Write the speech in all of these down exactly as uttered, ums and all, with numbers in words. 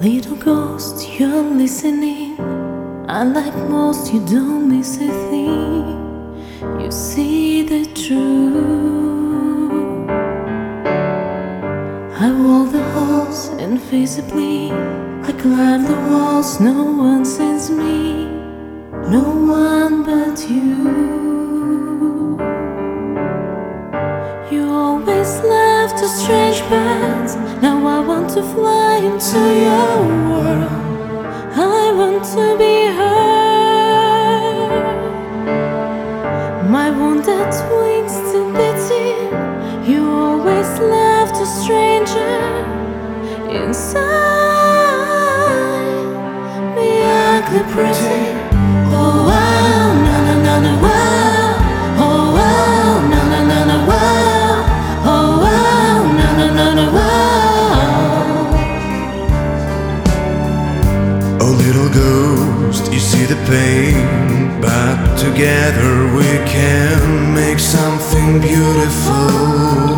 Little ghost, you're listening. Unlike most, you don't miss a thing. You see the truth. I wall the halls invisibly. I climb the walls, no one sees me. No one but you. You always left a strange birds. Now I want to fly into your world. I want to be heard. My wounded wings to beating. You always left a stranger inside me, ugly pretty. Oh wow, na na na na wow. Oh wow, na na na na wow. Oh wow, na na na na wow. Oh little ghost, you see the pain, but together we can make something beautiful.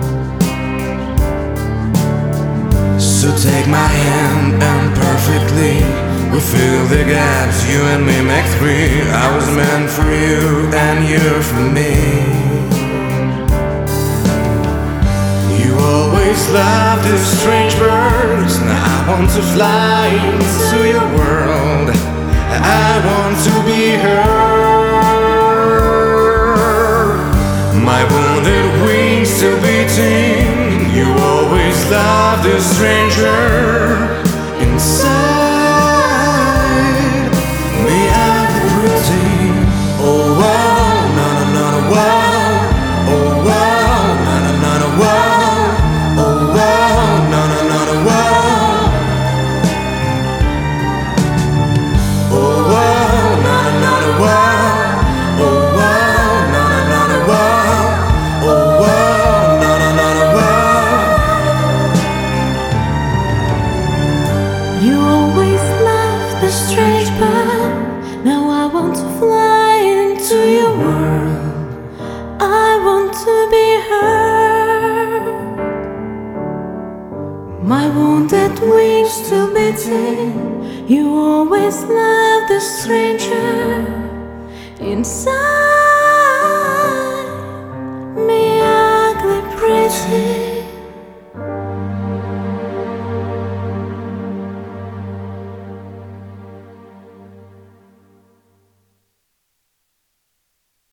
So take my hand and perfectly we fill the gaps, you and me make three. I was meant for you and you're for me. You always loved the strange birds. Now I want to fly into your world. I want to be heard. My wounded wings still beating. You always loved the stranger inside. You always loved the strange bird. Now I want to fly into your world. I want to be heard. My wounded wings still beating. You always loved the stranger inside me, ugly pretty.